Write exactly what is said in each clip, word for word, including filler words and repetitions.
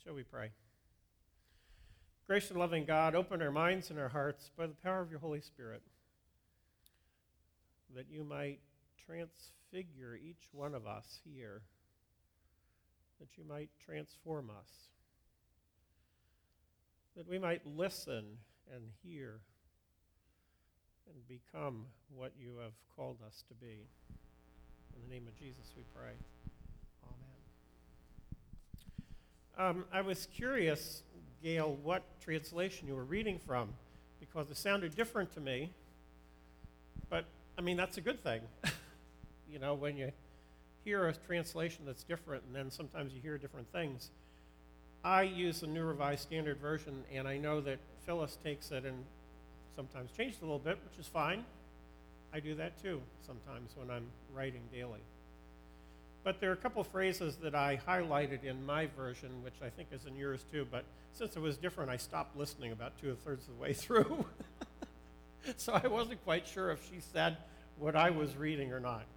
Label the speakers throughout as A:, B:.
A: Shall we pray? Gracious and loving God, open our minds and our hearts by the power of your Holy Spirit, that you might transfigure each one of us here, that you might transform us, that we might listen and hear and become what you have called us to be. In the name of Jesus we pray. Amen. Um, I was curious, Gail, what translation you were reading from, because it sounded different to me. But, I mean, that's a good thing. You know, when you hear a translation that's different, and then sometimes you hear different things. I use the New Revised Standard Version, and I know that Phyllis takes it and sometimes changes it a little bit, which is fine. I do that too sometimes when I'm writing daily. But there are a couple phrases that I highlighted in my version, which I think is in yours too, but since it was different, I stopped listening about two-thirds of the way through. So I wasn't quite sure if she said what I was reading or not.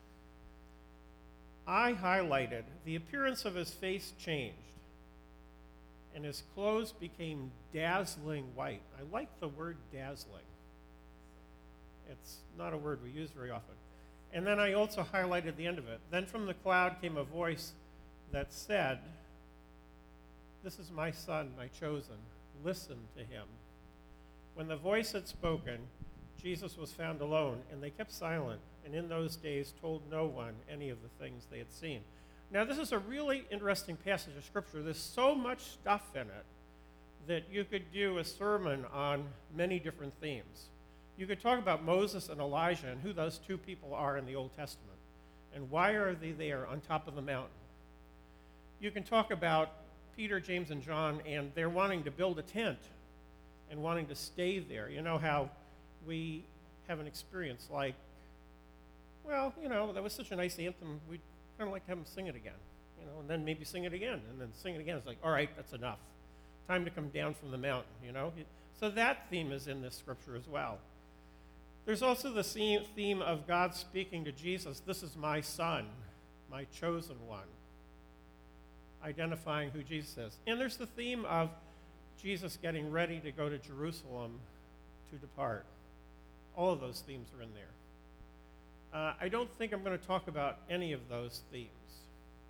A: I highlighted, the appearance of his face changed, and his clothes became dazzling white. I like the word dazzling. It's not a word we use very often. And then I also highlighted the end of it. Then from the cloud came a voice that said, "This is my son, my chosen. Listen to him." When the voice had spoken, Jesus was found alone, and they kept silent, and in those days told no one any of the things they had seen. Now, this is a really interesting passage of Scripture. There's so much stuff in it that you could do a sermon on many different themes. You could talk about Moses and Elijah and who those two people are in the Old Testament, and why are they there on top of the mountain. You can talk about Peter, James, and John, and they're wanting to build a tent and wanting to stay there. You know how we have an experience like, well, you know, that was such a nice anthem, we'd kind of like to have them sing it again, you know, and then maybe sing it again, and then sing it again. It's like, all right, that's enough. Time to come down from the mountain, you know. So that theme is in this scripture as well. There's also the theme of God speaking to Jesus, "This is my son, my chosen one," identifying who Jesus is. And there's the theme of Jesus getting ready to go to Jerusalem to depart. All of those themes are in there. Uh, I don't think I'm going to talk about any of those themes.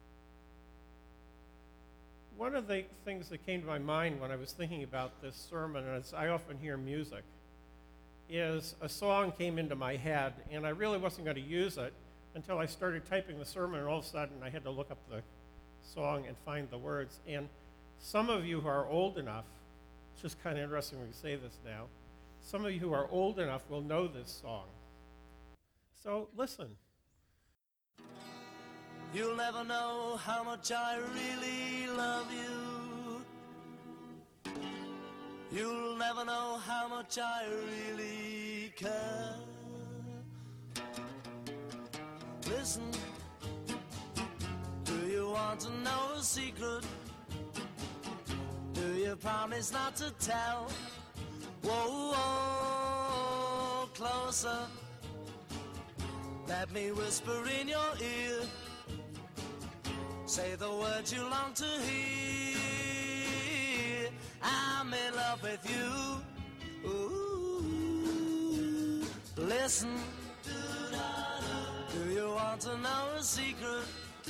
A: One of the things that came to my mind when I was thinking about this sermon, and as I often hear music, is a song came into my head, and I really wasn't going to use it until I started typing the sermon, and all of a sudden I had to look up the song and find the words. And some of you who are old enough, it's just kind of interesting when we say this now, some of you who are old enough will know this song. So listen.
B: You'll never know how much I really love you. You'll never know how much I really care. Listen, do you want to know a secret? Do you promise not to tell? Whoa, whoa, closer. Let me whisper in your ear. Say the words you long to hear. I'm in love with you. Ooh, listen. Do you want to know a secret?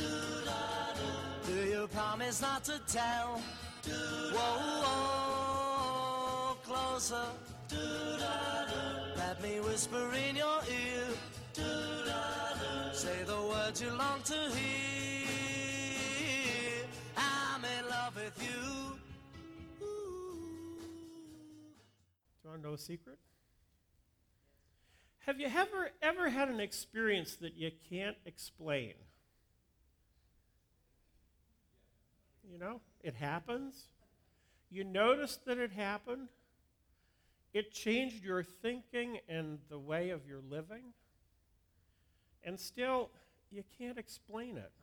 B: Do you promise not to tell? Whoa, whoa, closer. Let me whisper in your ear. Say the words you long to hear. I'm in love with you. Ooh.
A: Do you want to know a secret? Have you ever, ever had an experience that you can't explain? You know, it happens. You notice that it happened. It changed your thinking and the way of your living. And still, you can't explain it.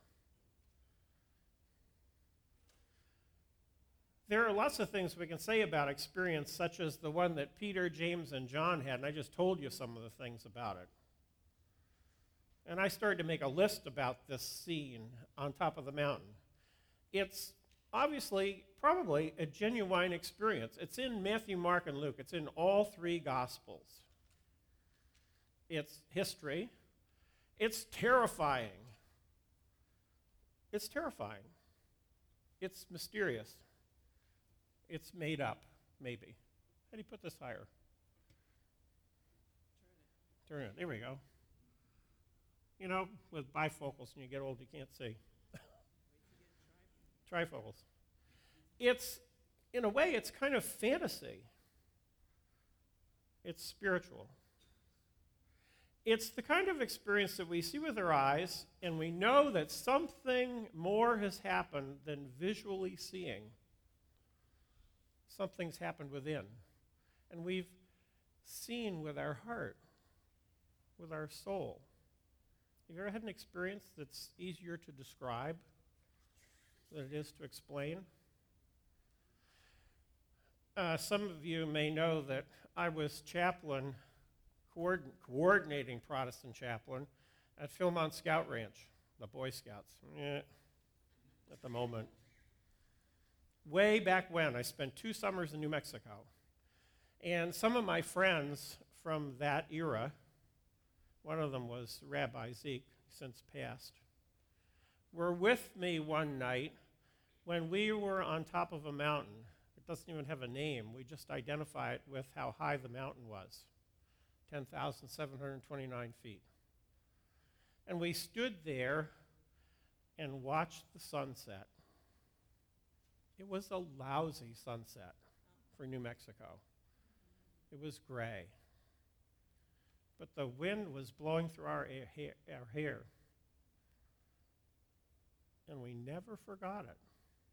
A: There are lots of things we can say about experience, such as the one that Peter, James, and John had, and I just told you some of the things about it. And I started to make a list about this scene on top of the mountain. It's obviously, probably a genuine experience. It's in Matthew, Mark, and Luke. It's in all three Gospels. It's history. It's terrifying. It's terrifying. It's mysterious. It's made up, maybe. How do you put this higher? Turn it. Turn it. There we go. You know, with bifocals, when you get old, you can't see. Trifocals. It's, in a way, it's kind of fantasy. It's spiritual. It's the kind of experience that we see with our eyes, and we know that something more has happened than visually seeing. Something's happened within. And we've seen with our heart, with our soul. Have you ever had an experience that's easier to describe than it is to explain? Uh, some of you may know that I was chaplain, coord- coordinating Protestant chaplain at Philmont Scout Ranch, the Boy Scouts. Eh, at the moment. Way back when, I spent two summers in New Mexico. And some of my friends from that era, one of them was Rabbi Zeke, since passed, were with me one night when we were on top of a mountain. It doesn't even have a name. We just identify it with how high the mountain was, ten thousand seven hundred twenty-nine feet. And we stood there and watched the sunset. It was a lousy sunset for New Mexico. It was gray. But the wind was blowing through our hair, our hair. And we never forgot it.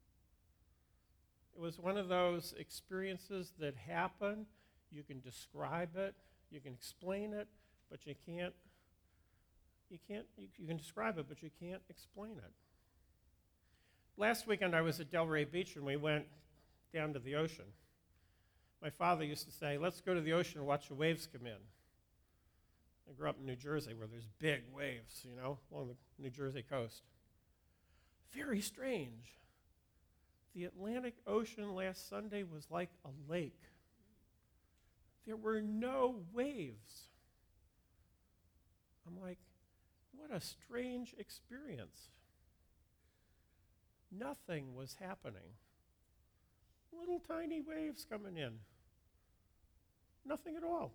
A: It was one of those experiences that happen. You can describe it, you can explain it, but you can't, you can't, you, you can describe it, but you can't explain it. Last weekend I was at Delray Beach and we went down to the ocean. My father used to say, let's go to the ocean and watch the waves come in. I grew up in New Jersey where there's big waves, you know, along the New Jersey coast. Very strange. The Atlantic Ocean last Sunday was like a lake. There were no waves. I'm like, what a strange experience. Nothing was happening. Little tiny waves coming in. Nothing at all.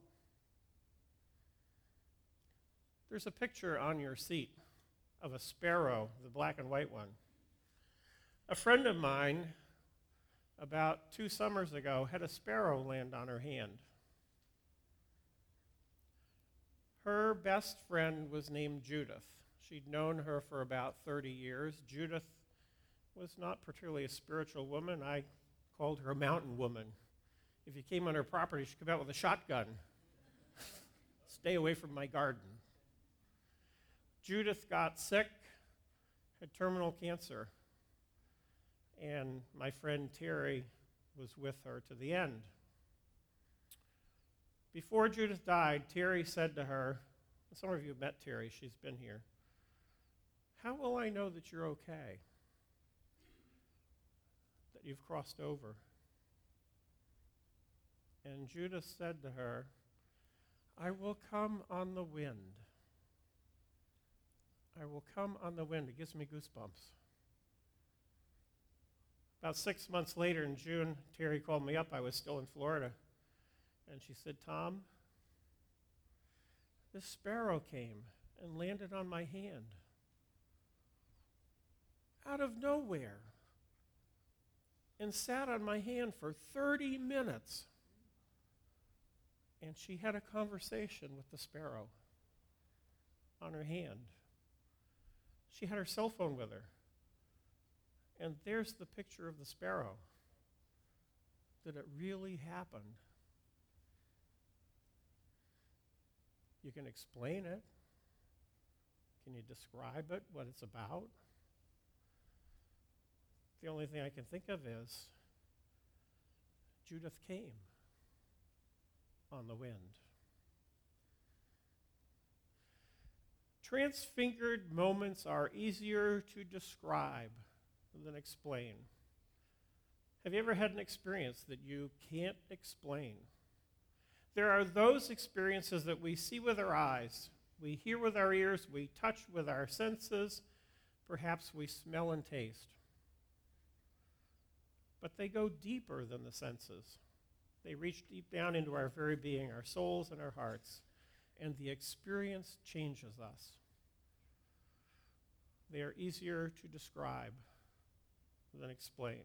A: There's a picture on your seat of a sparrow, the black and white one. A friend of mine, about two summers ago, had a sparrow land on her hand. Her best friend was named Judith. She'd known her for about thirty years. Judith was not particularly a spiritual woman. I called her a mountain woman. If you came on her property, she'd come out with a shotgun. Stay away from my garden. Judith got sick, had terminal cancer, and my friend Terry was with her to the end. Before Judith died, Terry said to her, some of you have met Terry, she's been here, how will I know that you're okay? That you've crossed over? And Judith said to her, I will come on the wind. I will come on the wind. It gives me goosebumps. About six months later in June, Terry called me up. I was still in Florida. And she said, Tom, this sparrow came and landed on my hand. Out of nowhere. And sat on my hand for thirty minutes. And she had a conversation with the sparrow on her hand. She had her cell phone with her. And there's the picture of the sparrow. That it really happened. You can explain it. Can you describe it, what it's about? The only thing I can think of is Judith came on the wind. Transfigured moments are easier to describe than explain. Have you ever had an experience that you can't explain? There are those experiences that we see with our eyes, we hear with our ears, we touch with our senses, perhaps we smell and taste. But they go deeper than the senses. They reach deep down into our very being, our souls and our hearts, and the experience changes us. They are easier to describe than explain.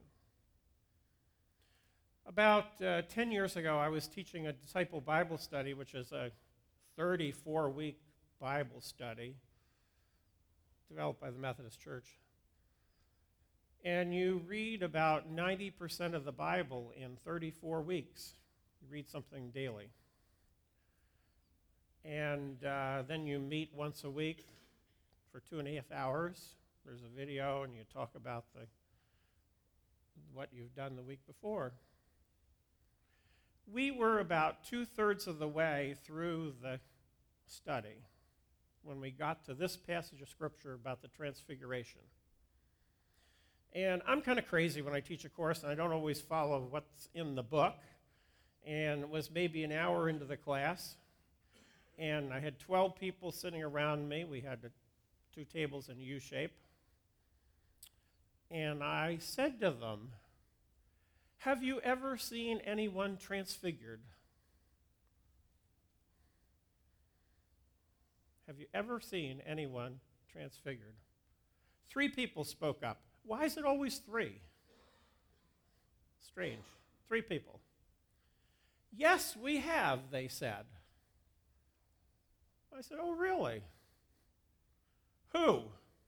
A: About uh, ten years ago, I was teaching a disciple Bible study, which is a thirty-four week Bible study developed by the Methodist Church. And you read about ninety percent of the Bible in thirty-four weeks. You read something daily. And uh, then you meet once a week for two and a half hours. There's a video, and you talk about the what you've done the week before. We were about two-thirds of the way through the study when we got to this passage of Scripture about the Transfiguration. And I'm kind of crazy when I teach a course, and I don't always follow what's in the book. And it was maybe an hour into the class, and I had twelve people sitting around me. We had two tables in U shape. And I said to them, "Have you ever seen anyone transfigured? Have you ever seen anyone transfigured?" Three people spoke up. Why is it always three? Strange. Three people. "Yes, we have," they said. I said, "Oh, really? Who?"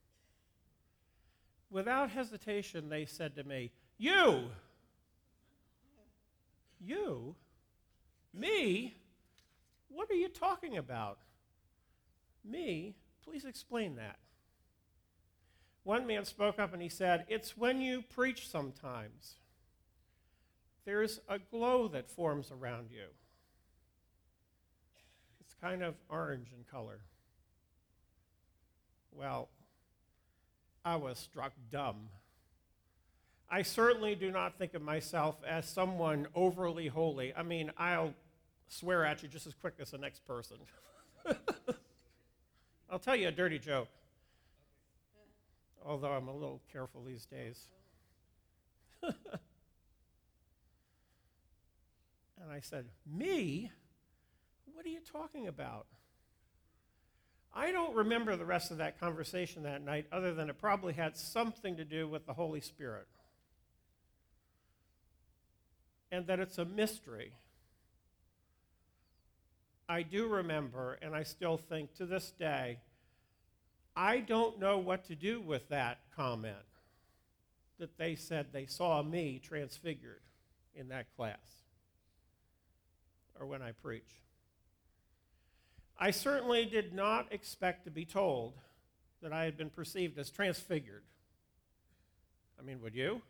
A: Without hesitation, they said to me, "You." "You? Me? What are you talking about?" "Me? Please explain that." One man spoke up and he said, "It's when you preach sometimes. There's a glow that forms around you. It's kind of orange in color." Well, I was struck dumb. I certainly do not think of myself as someone overly holy. I mean, I'll swear at you just as quick as the next person. I'll tell you a dirty joke, although I'm a little careful these days. And I said, "Me? What are you talking about?" I don't remember the rest of that conversation that night, other than it probably had something to do with the Holy Spirit, and that it's a mystery. I do remember, and I still think to this day, I don't know what to do with that comment that they said they saw me transfigured in that class or when I preach. I certainly did not expect to be told that I had been perceived as transfigured. I mean, would you?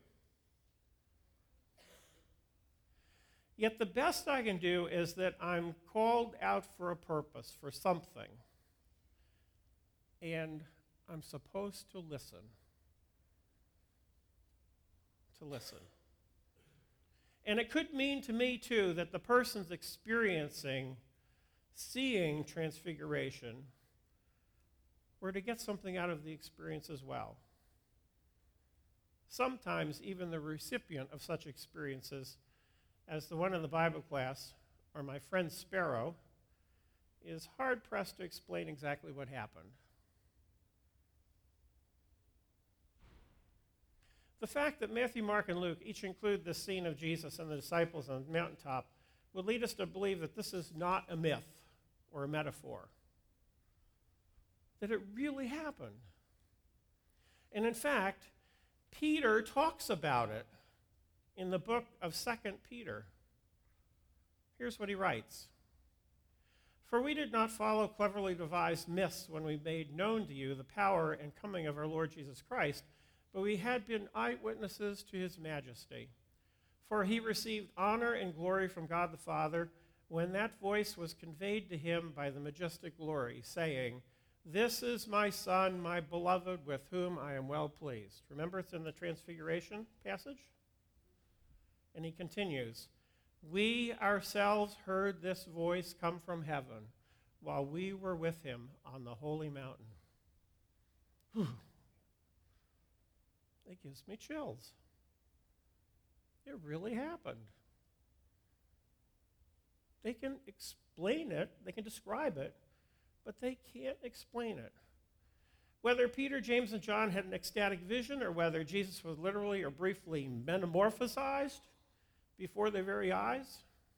A: Yet the best I can do is that I'm called out for a purpose, for something, and I'm supposed to listen. To listen. And it could mean to me, too, that the person's experiencing, seeing transfiguration, were to get something out of the experience as well. Sometimes even the recipient of such experiences, as the one in the Bible class, or my friend Sparrow, is hard-pressed to explain exactly what happened. The fact that Matthew, Mark, and Luke each include the scene of Jesus and the disciples on the mountaintop would lead us to believe that this is not a myth or a metaphor, that it really happened. And in fact, Peter talks about it in the book of Second Peter. Here's what he writes. "For we did not follow cleverly devised myths when we made known to you the power and coming of our Lord Jesus Christ, but we had been eyewitnesses to his majesty. For he received honor and glory from God the Father when that voice was conveyed to him by the majestic glory, saying, 'This is my Son, my beloved, with whom I am well pleased.'" Remember, it's in the Transfiguration passage? And he continues, we ourselves heard this voice come from heaven while we were with him on the holy mountain. Whew. It gives me chills. It really happened. They can explain it, they can describe it, but they can't explain it. Whether Peter, James, and John had an ecstatic vision, or whether Jesus was literally or briefly metamorphosized before their very eyes,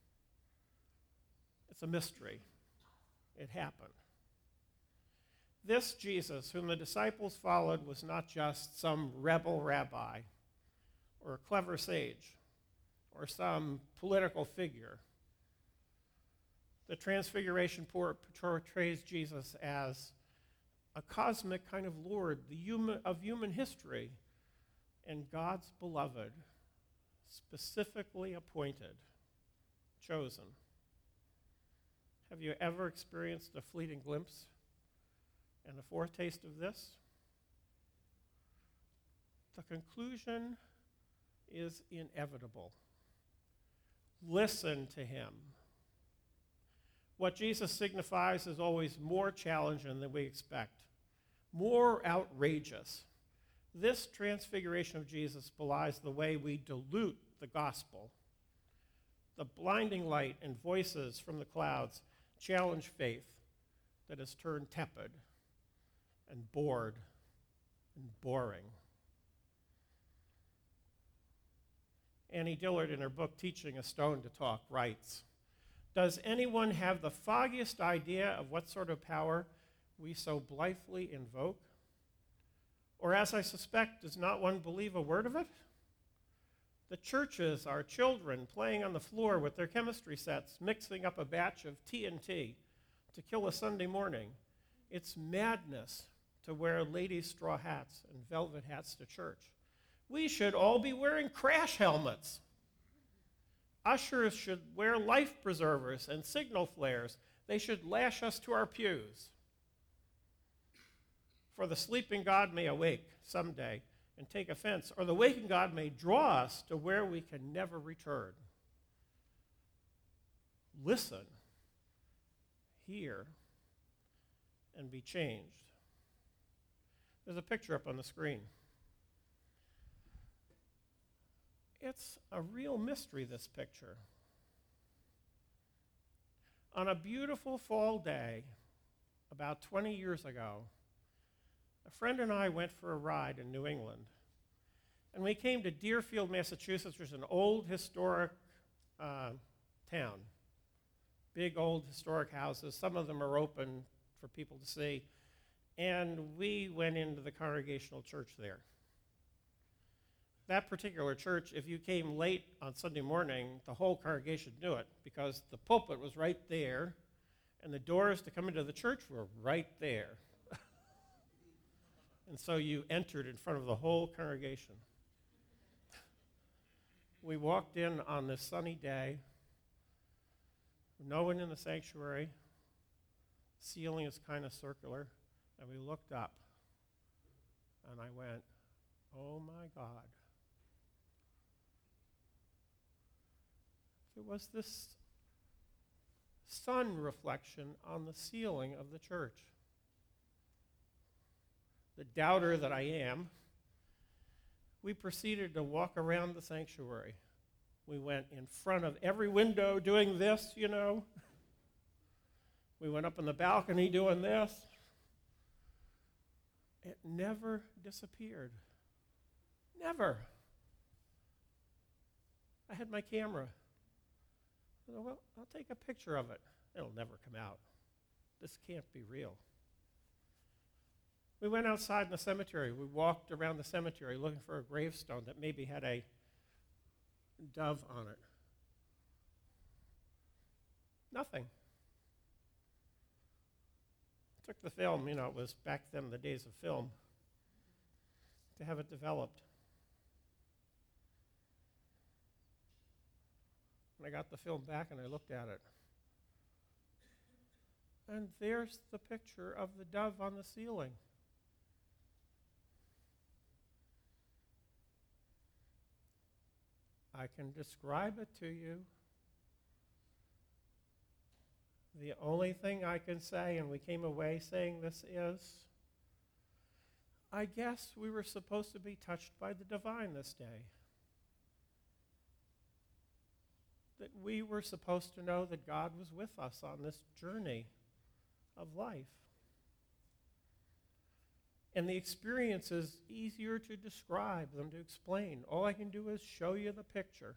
A: it's a mystery. It happened. This Jesus, whom the disciples followed, was not just some rebel rabbi or a clever sage or some political figure. The Transfiguration portrays Jesus as a cosmic kind of Lord, the human, of human history, and God's beloved, specifically appointed, chosen. Have you ever experienced a fleeting glimpse and a foretaste of this? The conclusion is inevitable. Listen to him. What Jesus signifies is always more challenging than we expect, more outrageous. This transfiguration of Jesus belies the way we dilute the gospel. The blinding light and voices from the clouds challenge faith that has turned tepid and bored and boring. Annie Dillard, in her book Teaching a Stone to Talk, writes, does anyone have the foggiest idea of what sort of power we so blithely invoke? Or, as I suspect, does not one believe a word of it? The churches are children playing on the floor with their chemistry sets, mixing up a batch of T N T to kill a Sunday morning. It's madness to wear ladies' straw hats and velvet hats to church. We should all be wearing crash helmets. Ushers should wear life preservers and signal flares. They should lash us to our pews. For the sleeping God may awake someday and take offense, or the waking God may draw us to where we can never return. Listen, hear, and be changed. There's a picture up on the screen. It's a real mystery, this picture. On a beautiful fall day, about twenty years ago, a friend and I went for a ride in New England. And we came to Deerfield, Massachusetts, which is an old historic uh, town. Big old historic houses. Some of them are open for people to see. And we went into the Congregational Church there. That particular church, if you came late on Sunday morning, the whole congregation knew it because the pulpit was right there and the doors to come into the church were right there. And so you entered in front of the whole congregation. We walked in on this sunny day, no one in the sanctuary, ceiling is kind of circular, and we looked up, and I went, oh my God. There was this sun reflection on the ceiling of the church. The doubter that I am, we proceeded to walk around the sanctuary. We went in front of every window doing this, you know. We went up on the balcony doing this. It never disappeared. Never. I had my camera. I thought, well, I'll take a picture of it. It'll never come out. This can't be real. We went outside in the cemetery. We walked around the cemetery looking for a gravestone that maybe had a dove on it. Nothing. Took the film, you know, it was back then the days of film, to have it developed. And I got the film back and I looked at it. And there's the picture of the dove on the ceiling. I can describe it to you. The only thing I can say, and we came away saying this, is I guess we were supposed to be touched by the divine this day. That we were supposed to know that God was with us on this journey of life. And the experience is easier to describe than to explain. All I can do is show you the picture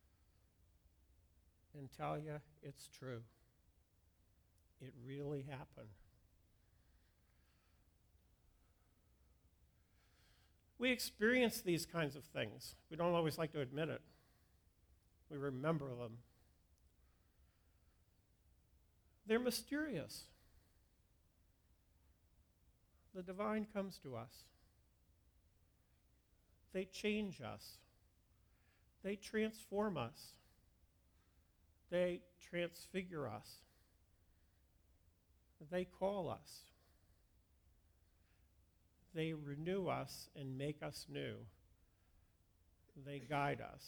A: and tell you it's true. It really happened. We experience these kinds of things. We don't always like to admit it. We remember them. They're mysterious. The divine comes to us. They change us. They transform us. They transfigure us. They call us. They renew us and make us new. They guide us.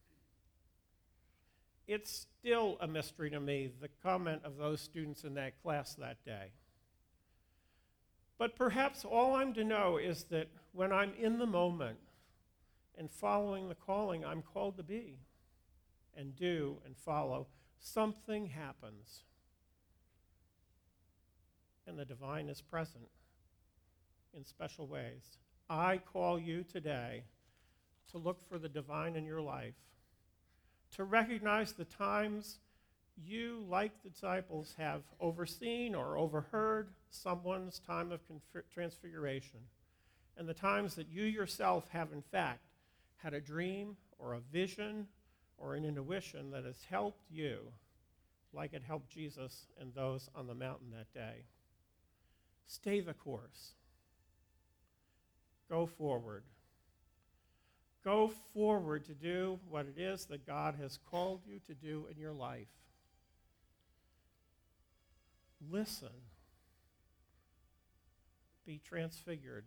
A: It's still a mystery to me, the comment of those students in that class that day. But perhaps all I'm to know is that when I'm in the moment and following the calling I'm called to be and do and follow, something happens. And the divine is present in special ways. I call you today to look for the divine in your life, to recognize the times you, like the disciples, have overseen or overheard someone's time of conf- transfiguration, and the times that you yourself have, in fact, had a dream or a vision or an intuition that has helped you, like it helped Jesus and those on the mountain that day. Stay the course. Go forward. Go forward to do what it is that God has called you to do in your life. Listen. Be transfigured.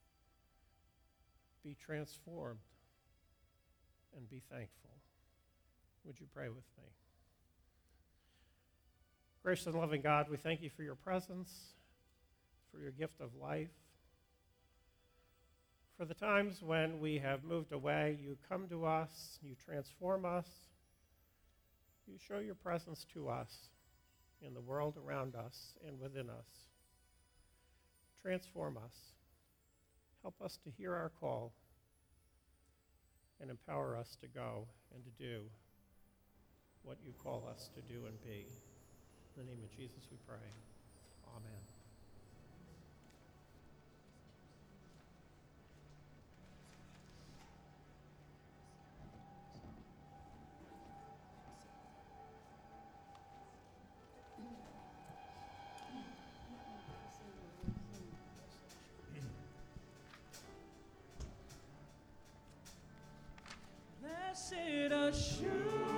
A: Be transformed. And be thankful. Would you pray with me? Gracious and loving God, we thank you for your presence, for your gift of life. For the times when we have moved away, you come to us, you transform us, you show your presence to us in the world around us and within us. Transform us. Help us to hear our call and empower us to go and to do what you call us to do and be. In the name of Jesus we pray. Amen.
B: Blessed assurance.